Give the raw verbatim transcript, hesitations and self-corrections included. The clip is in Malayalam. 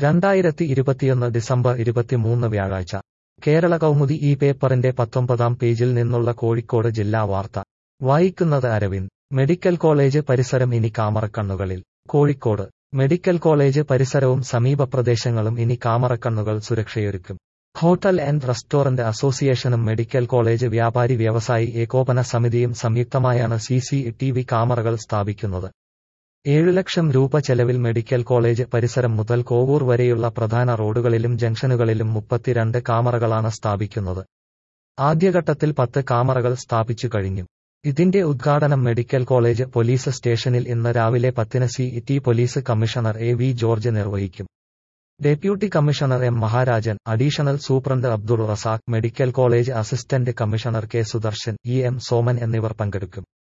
രണ്ടായിരത്തി ഇരുപത്തിയൊന്ന് ഡിസംബർ ഇരുപത്തിമൂന്ന് വ്യാഴാഴ്ച കേരള കൗമുദി ഈ പേപ്പറിന്റെ പത്തൊമ്പതാം പേജിൽ നിന്നുള്ള കോഴിക്കോട് ജില്ലാ വാർത്ത വായിക്കുന്നത് അരവിന്ദ്. മെഡിക്കൽ കോളേജ് പരിസരം ഇനി കാമറക്കണ്ണുകളിൽ. കോഴിക്കോട് മെഡിക്കൽ കോളേജ് പരിസരവും സമീപ പ്രദേശങ്ങളും ഇനി കാമറക്കണ്ണുകൾ സുരക്ഷയൊരുക്കും. ഹോട്ടൽ ആൻഡ് റെസ്റ്റോറന്റ് അസോസിയേഷനും മെഡിക്കൽ കോളേജ് വ്യാപാരി വ്യവസായി ഏകോപന സമിതിയും സംയുക്തമായാണ് സി സി ടി വി കാമറകൾ സ്ഥാപിക്കുന്നത്. ഏഴു ലക്ഷം രൂപ ചെലവിൽ മെഡിക്കൽ കോളേജ് പരിസരം മുതൽ കോവൂർ വരെയുള്ള പ്രധാന റോഡുകളിലും ജംഗ്ഷനുകളിലും മുപ്പത്തിരണ്ട് കാമറകളാണ് സ്ഥാപിക്കുന്നത്. ആദ്യഘട്ടത്തിൽ പത്ത് കാമറകൾ സ്ഥാപിച്ചു കഴിഞ്ഞു. ഇതിന്റെ ഉദ്ഘാടനം മെഡിക്കൽ കോളേജ് പോലീസ് സ്റ്റേഷനിൽ ഇന്ന് രാവിലെ പത്തിന് city police commissioner A V George നിർവഹിക്കും. Deputy commissioner M Maharajan, additional superintendent Abdul Razak, medical college assistant commissioner K Sudarshan, E M Soman എന്നിവർ പങ്കെടുക്കും.